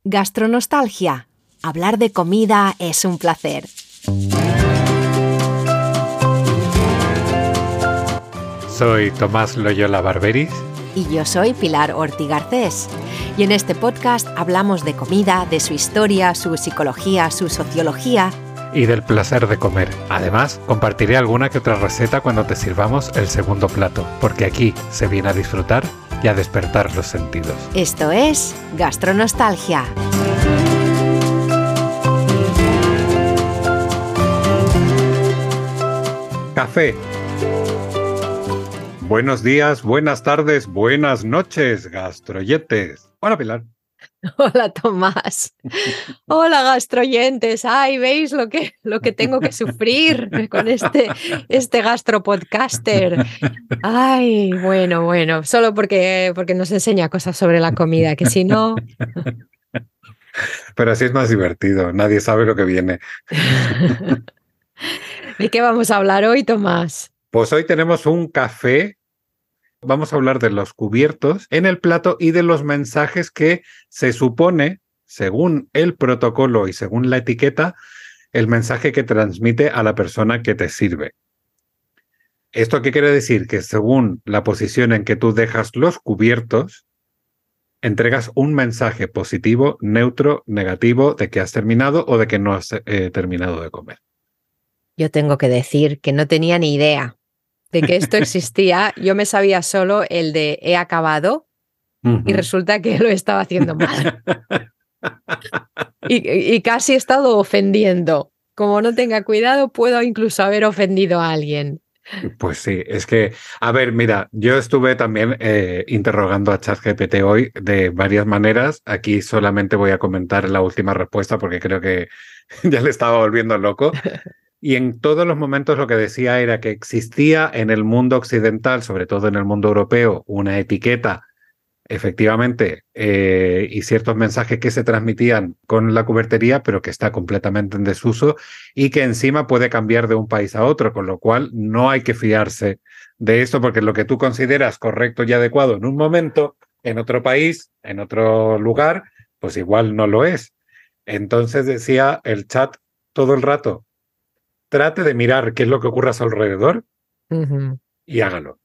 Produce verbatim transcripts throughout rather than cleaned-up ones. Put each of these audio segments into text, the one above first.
Gastronostalgia. Hablar de comida es un placer. Soy Tomás Loyola Barberis. Y yo soy Pilar Ortiz Garcés. Y en este podcast hablamos de comida, de su historia, su psicología, su sociología. Y del placer de comer. Además, compartiré alguna que otra receta cuando te sirvamos el segundo plato, porque aquí se viene a disfrutar y a despertar los sentidos. Esto es Gastronostalgia. Café. Buenos días, buenas tardes, buenas noches, gastroyetes. Hola, Pilar. Hola, Tomás. Hola, gastroyentes. Ay, ¿veis lo que, lo que tengo que sufrir con este, este gastropodcaster? Ay, bueno, bueno, solo porque, porque nos enseña cosas sobre la comida, que si no... Pero así es más divertido, nadie sabe lo que viene. ¿De qué vamos a hablar hoy, Tomás? Pues hoy tenemos un café. Vamos a hablar de los cubiertos en el plato y de los mensajes que se supone, según el protocolo y según la etiqueta, el mensaje que transmite a la persona que te sirve. ¿Esto qué quiere decir? Que según la posición en que tú dejas los cubiertos, entregas un mensaje positivo, neutro, negativo, de que has terminado o de que no has eh, terminado de comer. Yo tengo que decir que no tenía ni idea de que esto existía. Yo me sabía solo el de he acabado uh-huh. y resulta que lo estaba haciendo mal. y, y casi he estado ofendiendo. Como no tenga cuidado, puedo incluso haber ofendido a alguien. Pues sí, es que, a ver, mira, yo estuve también eh, interrogando a ChatGPT hoy de varias maneras. Aquí solamente voy a comentar la última respuesta porque creo que ya le estaba volviendo loco. Y en todos los momentos lo que decía era que existía en el mundo occidental, sobre todo en el mundo europeo, una etiqueta, efectivamente, eh, y ciertos mensajes que se transmitían con la cubertería, pero que está completamente en desuso y que encima puede cambiar de un país a otro, con lo cual no hay que fiarse de esto, porque lo que tú consideras correcto y adecuado en un momento, en otro país, en otro lugar, pues igual no lo es. Entonces decía el chat todo el rato, trate de mirar qué es lo que ocurre a su alrededor uh-huh. y hágalo.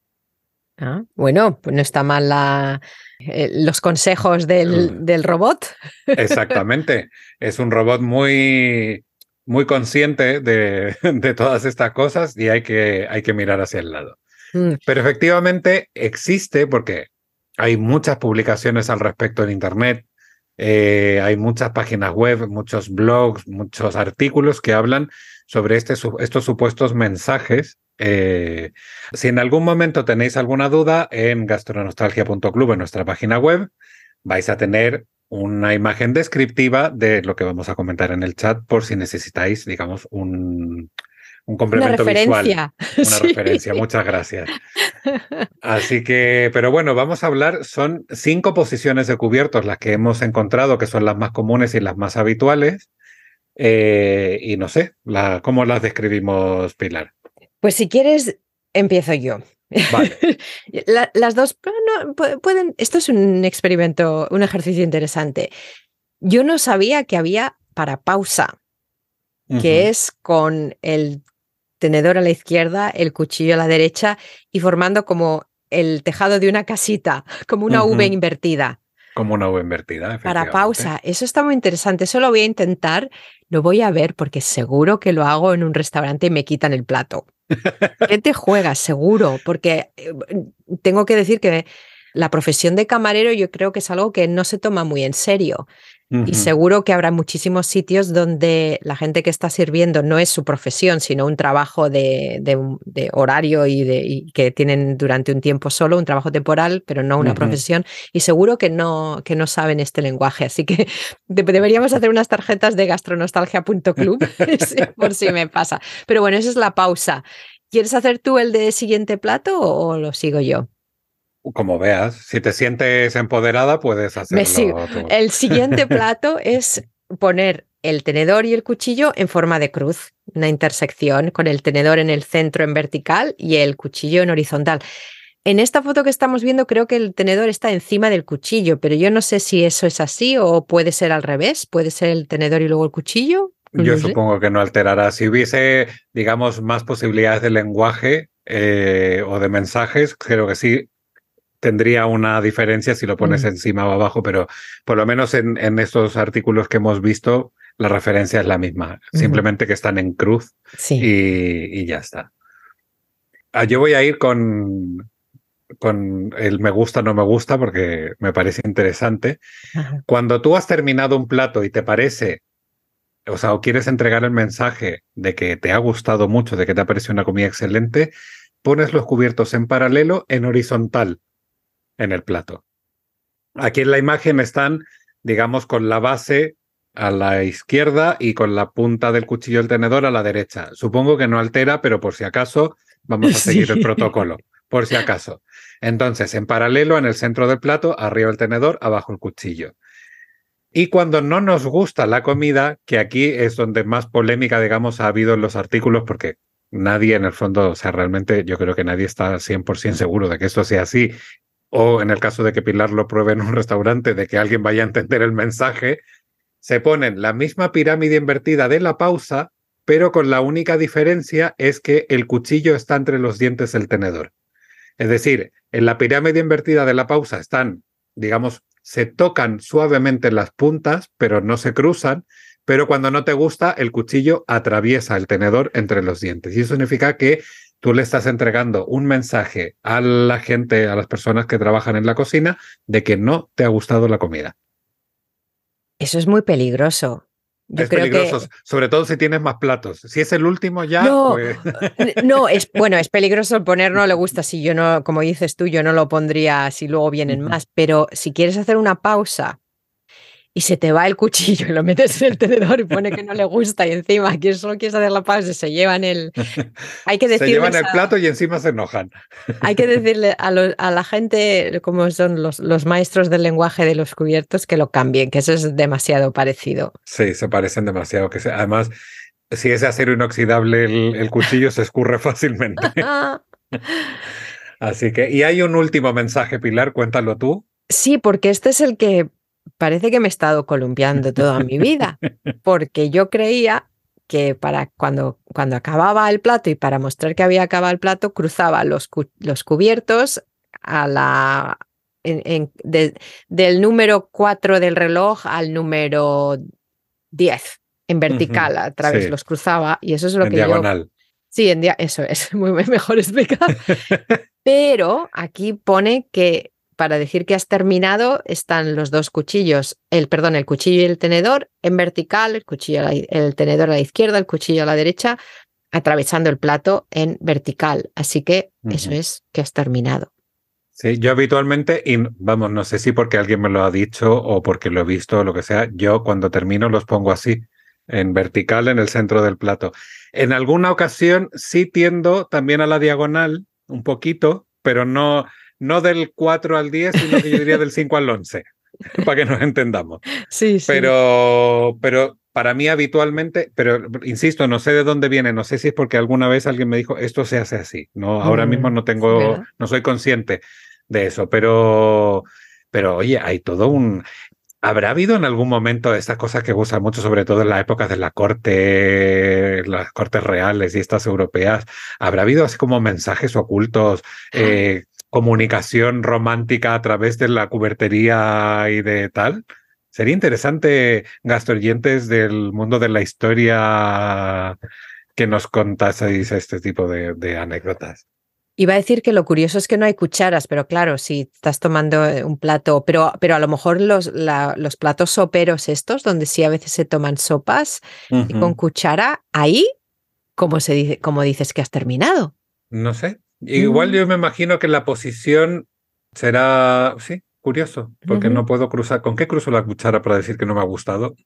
Ah, bueno, pues no está mal la, eh, los consejos del, del robot. Exactamente. Es un robot muy, muy consciente de, de todas estas cosas y hay que, hay que mirar hacia el lado. Mm. Pero efectivamente existe porque hay muchas publicaciones al respecto en Internet. Eh, hay muchas páginas web, muchos blogs, muchos artículos que hablan sobre este, estos supuestos mensajes. Eh, si en algún momento tenéis alguna duda, en gastronostalgia punto club, en nuestra página web, vais a tener una imagen descriptiva de lo que vamos a comentar en el chat por si necesitáis, digamos, un, un complemento una visual. Una sí. referencia, muchas gracias. Así que, pero bueno, vamos a hablar, son cinco posiciones de cubiertos las que hemos encontrado, que son las más comunes y las más habituales. Eh, y no sé, la, ¿cómo las describimos, Pilar? Pues si quieres, empiezo yo. Vale. la, las dos no, pueden. Esto es un experimento, un ejercicio interesante. Yo no sabía que había para pausa, uh-huh. que es con el tenedor a la izquierda, el cuchillo a la derecha y formando como el tejado de una casita, como una uh-huh. V invertida. Como una V invertida, para pausa. Eso está muy interesante. Eso lo voy a intentar. Lo voy a ver porque seguro que lo hago en un restaurante y me quitan el plato. ¿Qué te juegas? Seguro. Porque tengo que decir que la profesión de camarero yo creo que es algo que no se toma muy en serio. Uh-huh. Y seguro que habrá muchísimos sitios donde la gente que está sirviendo no es su profesión, sino un trabajo de, de, de horario y, de, y que tienen durante un tiempo solo, un trabajo temporal, pero no una uh-huh. profesión. Y seguro que no, que no saben este lenguaje. Así que de, deberíamos hacer unas tarjetas de gastronostalgia punto club por si me pasa. Pero bueno, esa es la pausa. ¿Quieres hacer tú el de siguiente plato o, o lo sigo yo? Como veas, si te sientes empoderada puedes hacerlo. Me sigo. Tú. El siguiente plato es poner el tenedor y el cuchillo en forma de cruz, una intersección con el tenedor en el centro en vertical y el cuchillo en horizontal. En esta foto que estamos viendo creo que el tenedor está encima del cuchillo, pero yo no sé si eso es así o puede ser al revés, puede ser el tenedor y luego el cuchillo. No Yo lo sé. supongo que no alterará. Si hubiese, digamos, más posibilidades de lenguaje eh, o de mensajes, creo que sí tendría una diferencia si lo pones Mm. encima o abajo, pero por lo menos en, en estos artículos que hemos visto, la referencia es la misma. Ujú. Simplemente que están en cruz Sí. y, y ya está. Ah, yo voy a ir con, con el me gusta, no me gusta, porque me parece interesante. Ajá. Cuando tú has terminado un plato y te parece, o sea, o quieres entregar el mensaje de que te ha gustado mucho, de que te ha parecido una comida excelente, pones los cubiertos en paralelo, en horizontal, en el plato. Aquí en la imagen están, digamos, con la base a la izquierda y con la punta del cuchillo del tenedor a la derecha. Supongo que no altera, pero por si acaso vamos a seguir el Sí. protocolo, por si acaso. Entonces, en paralelo, en el centro del plato, arriba el tenedor, abajo el cuchillo. Y cuando no nos gusta la comida, que aquí es donde más polémica, digamos, ha habido en los artículos, porque nadie en el fondo, o sea, realmente yo creo que nadie está cien por ciento seguro de que esto sea así, o en el caso de que Pilar lo pruebe en un restaurante, de que alguien vaya a entender el mensaje, se ponen la misma pirámide invertida de la pausa, pero con la única diferencia es que el cuchillo está entre los dientes del tenedor. Es decir, en la pirámide invertida de la pausa están, digamos, se tocan suavemente las puntas, pero no se cruzan, pero cuando no te gusta, el cuchillo atraviesa el tenedor entre los dientes. Y eso significa que tú le estás entregando un mensaje a la gente, a las personas que trabajan en la cocina, de que no te ha gustado la comida. Eso es muy peligroso. Yo Es creo peligroso, que sobre todo si tienes más platos. Si es el último ya, no, pues... n- no, es bueno, es peligroso poner, no le gusta si yo no, como dices tú, yo no lo pondría si luego vienen más, pero si quieres hacer una pausa y se te va el cuchillo y lo metes en el tenedor y pone que no le gusta y encima que solo quieres hacer la pausa y se llevan el... Hay que Se llevan decirles el a, plato y encima se enojan. hay que decirle a, lo- a la gente, como son los, los maestros del lenguaje de los cubiertos, que lo cambien, que eso es demasiado parecido. Sí, se parecen demasiado. Que se... Además, si es de acero inoxidable el, el cuchillo, se escurre fácilmente. Así que, y hay un último mensaje, Pilar, cuéntalo tú. Sí, porque este es el que parece que me he estado columpiando toda mi vida, porque yo creía que para cuando, cuando acababa el plato y para mostrar que había acabado el plato, cruzaba los, cu- los cubiertos a la, en- en- de- del número cuatro del reloj al número diez en Ujú. vertical, a través Sí, los cruzaba y eso es lo en que yo, diagonal. sí, en día, eso es muy mejor explicado. Pero aquí pone que para decir que has terminado están los dos cuchillos, el perdón, el cuchillo y el tenedor en vertical, el cuchillo a la i- el tenedor a la izquierda, el cuchillo a la derecha, atravesando el plato en vertical. Así que eso Ujú. es que has terminado. Sí, yo habitualmente, y vamos, no sé si porque alguien me lo ha dicho o porque lo he visto o lo que sea, yo cuando termino los pongo así, en vertical en el centro del plato. En alguna ocasión sí tiendo también a la diagonal, un poquito, pero no, no del cuatro al diez, sino que yo diría del cinco al once, para que nos entendamos. Sí, sí. Pero, pero para mí habitualmente, pero insisto, no sé de dónde viene, no sé si es porque alguna vez alguien me dijo, esto se hace así. No, ahora mismo Mm, no tengo, ¿verdad? no soy consciente de eso, pero, pero oye, hay todo un... ¿Habrá habido en algún momento estas cosas que usan mucho, sobre todo en las épocas de la corte, las cortes reales y estas europeas? ¿Habrá habido así como mensajes ocultos, eh, comunicación romántica a través de la cubertería y de tal? Sería interesante, gastoyentes del mundo de la historia, que nos contaseis este tipo de, de anécdotas. Iba a decir que lo curioso es que no hay cucharas, pero claro, si estás tomando eh, un plato, pero, pero a lo mejor los, la- los platos soperos estos, donde sí a veces se toman sopas y con Ujú. cuchara, ahí, como se dice, como dices que has terminado. No sé. Igual Mm. yo me imagino que la posición será, sí, curioso, porque Ujú. no puedo cruzar. ¿Con qué cruzo la cuchara para decir que no me ha gustado?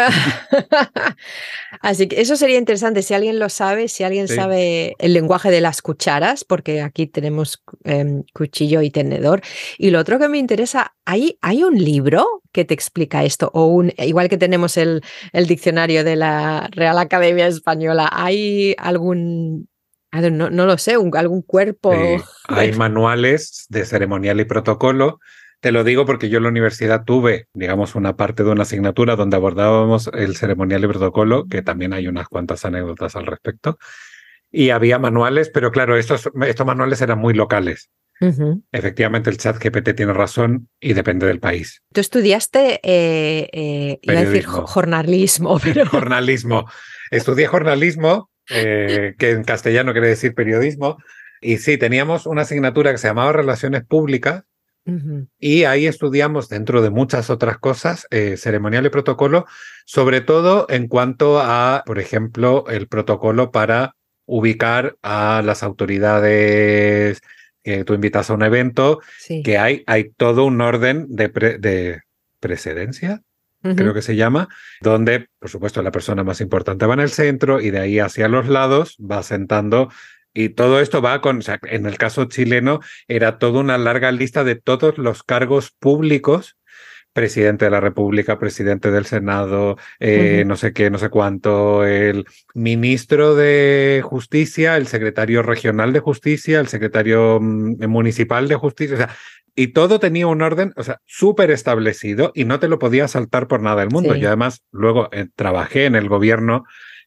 Así que eso sería interesante si alguien lo sabe, si alguien Sí. sabe el lenguaje de las cucharas, porque aquí tenemos em, cuchillo y tenedor. Y lo otro que me interesa, ¿hay, hay un libro que te explica esto? O un, igual que tenemos el, el diccionario de la Real Academia Española, ¿hay algún No, no lo sé, un, algún cuerpo. Sí, hay manuales de ceremonial y protocolo. Te lo digo porque yo en la universidad tuve, digamos, una parte de una asignatura donde abordábamos el ceremonial y protocolo, que también hay unas cuantas anécdotas al respecto. Y había manuales, pero claro, estos, estos manuales eran muy locales. Uh-huh. Efectivamente, el ChatGPT tiene razón y depende del país. Tú estudiaste, eh, eh, iba a decir jornalismo, pero... jornalismo. Estudié jornalismo, eh, que en castellano quiere decir periodismo, y sí, teníamos una asignatura que se llamaba Relaciones Públicas, uh-huh. Y ahí estudiamos, dentro de muchas otras cosas, eh, ceremonial y protocolo, sobre todo en cuanto a, por ejemplo, el protocolo para ubicar a las autoridades que tú invitas a un evento, sí. que hay, hay todo un orden de, pre, de precedencia, uh-huh. creo que se llama, donde, por supuesto, la persona más importante va en el centro y de ahí hacia los lados va sentando. Y todo esto va con, o sea, en el caso chileno, era toda una larga lista de todos los cargos públicos, presidente de la República, presidente del Senado, eh, uh-huh. no sé qué, no sé cuánto, el ministro de Justicia, el secretario regional de Justicia, el secretario mm, municipal de Justicia, o sea, y todo tenía un orden, o sea, súper establecido y no te lo podías saltar por nada del mundo. Sí. Yo además luego eh, trabajé en el gobierno,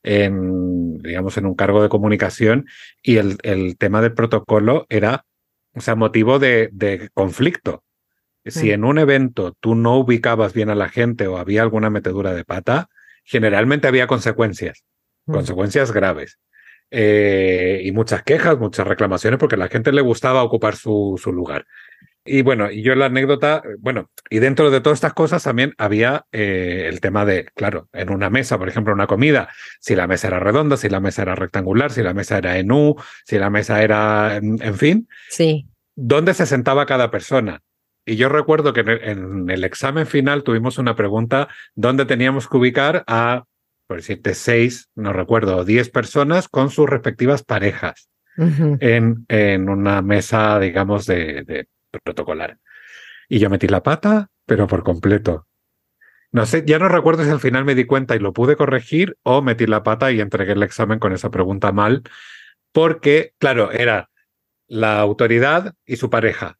en, digamos, en un cargo de comunicación y el, el tema del protocolo era, o sea, motivo de, de conflicto. Si en un evento tú no ubicabas bien a la gente o había alguna metedura de pata, generalmente había consecuencias, mm. consecuencias graves. Eh, y muchas quejas, muchas reclamaciones, porque a la gente le gustaba ocupar su, su lugar. Y bueno, y yo la anécdota, bueno, y dentro de todas estas cosas también había eh, el tema de, claro, en una mesa, por ejemplo, una comida, si la mesa era redonda, si la mesa era rectangular, si la mesa era en U, si la mesa era, en, en fin, sí. ¿Dónde se sentaba cada persona? Y yo recuerdo que en el, en el examen final tuvimos una pregunta donde teníamos que ubicar a, por decirte, seis, no recuerdo, diez personas con sus respectivas parejas uh-huh. en, en una mesa, digamos, de, de protocolar. Y yo metí la pata, pero por completo. No sé, ya no recuerdo si al final me di cuenta y lo pude corregir o metí la pata y entregué el examen con esa pregunta mal, porque, claro, era la autoridad y su pareja.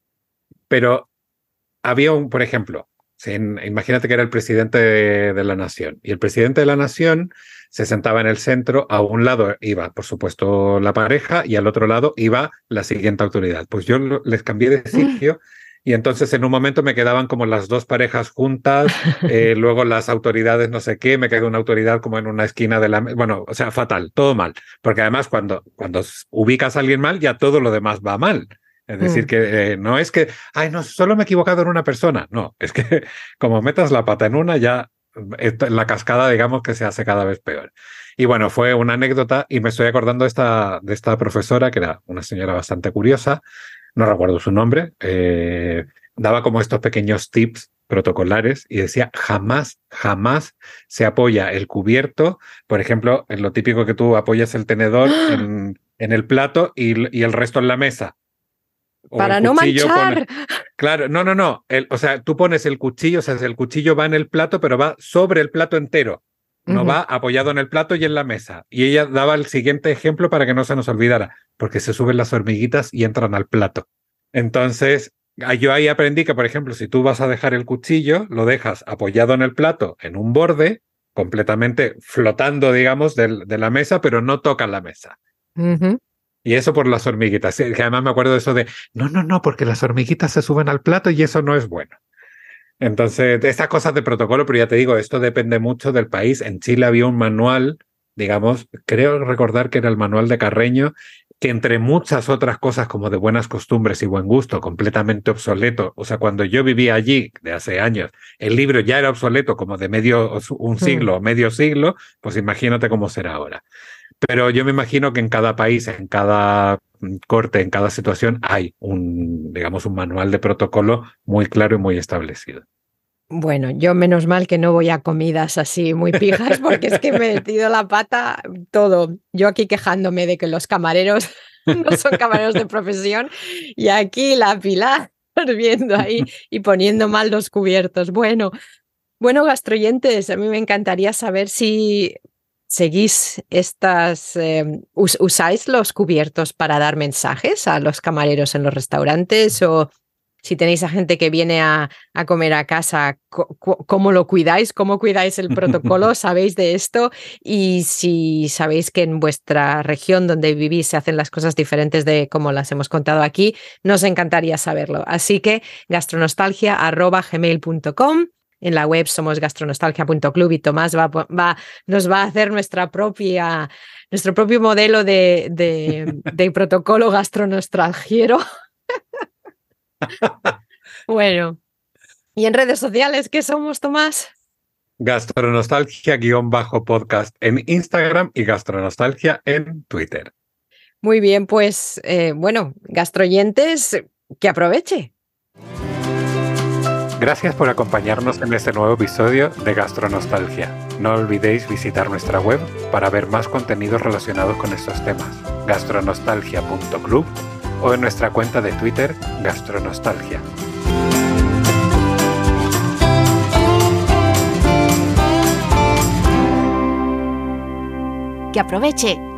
Pero había un, por ejemplo, en, imagínate que era el presidente de, de la nación y el presidente de la nación se sentaba en el centro, a un lado iba, por supuesto, la pareja y al otro lado iba la siguiente autoridad. Pues yo les cambié de sitio y entonces en un momento me quedaban como las dos parejas juntas, eh, luego las autoridades no sé qué, me quedó una autoridad como en una esquina de la... Bueno, o sea, fatal, todo mal. Porque además cuando, cuando ubicas a alguien mal, ya todo lo demás va mal. Es decir, que eh, no es que, ay, no, solo me he equivocado en una persona. No, es que como metas la pata en una, ya la cascada, digamos, que se hace cada vez peor. Y bueno, fue una anécdota y me estoy acordando de esta, de esta profesora, que era una señora bastante curiosa, no recuerdo su nombre, eh, daba como estos pequeños tips protocolares y decía, jamás, jamás se apoya el cubierto, por ejemplo, en lo típico que tú apoyas el tenedor en, en el plato y, y el resto en la mesa. O para no manchar. Pone, claro, no, no, no. El, o sea, tú pones el cuchillo, o sea, el cuchillo va en el plato, pero va sobre el plato entero. No uh-huh. va apoyado en el plato y en la mesa. Y ella daba el siguiente ejemplo para que no se nos olvidara, porque se suben las hormiguitas y entran al plato. Entonces, yo ahí aprendí que, por ejemplo, si tú vas a dejar el cuchillo, lo dejas apoyado en el plato, en un borde, completamente flotando, digamos, de, de la mesa, pero no toca la mesa. Uh-huh. Y eso por las hormiguitas. Que además me acuerdo de eso de, no, no, no, porque las hormiguitas se suben al plato y eso no es bueno. Entonces, estas cosas de protocolo, pero ya te digo, esto depende mucho del país. En Chile había un manual, digamos, creo recordar que era el manual de Carreño, que entre muchas otras cosas como de buenas costumbres y buen gusto, completamente obsoleto. O sea, cuando yo vivía allí, de hace años, el libro ya era obsoleto como de medio, un siglo o mm. medio siglo, pues imagínate cómo será ahora. Pero yo me imagino que en cada país, en cada corte, en cada situación, hay un, digamos, un manual de protocolo muy claro y muy establecido. Bueno, yo menos mal que no voy a comidas así muy pijas, porque es que me he metido la pata todo. Yo aquí quejándome de que los camareros no son camareros de profesión y aquí la Pilar viendo ahí y poniendo mal los cubiertos. Bueno, bueno, gastroyentes, a mí me encantaría saber si... ¿Seguís estas, eh, us, usáis los cubiertos para dar mensajes a los camareros en los restaurantes? O si tenéis a gente que viene a, a comer a casa, ¿cómo lo cuidáis? ¿Cómo cuidáis el protocolo? ¿Sabéis de esto? Y si sabéis que en vuestra región donde vivís se hacen las cosas diferentes de como las hemos contado aquí, nos encantaría saberlo. Así que gastronostalgia arroba gmail punto com. En la web somos gastronostalgia punto club y Tomás va, va, nos va a hacer nuestra propia, nuestro propio modelo de, de, de protocolo gastronostalgiero. Bueno, ¿y en redes sociales qué somos, Tomás? Gastronostalgia-podcast en Instagram y Gastronostalgia en Twitter. Muy bien, pues eh, bueno, gastroyentes, que aproveche. Gracias por acompañarnos en este nuevo episodio de Gastronostalgia. No olvidéis visitar nuestra web para ver más contenidos relacionados con estos temas, gastronostalgia punto club, o en nuestra cuenta de Twitter, Gastronostalgia. Que aproveche.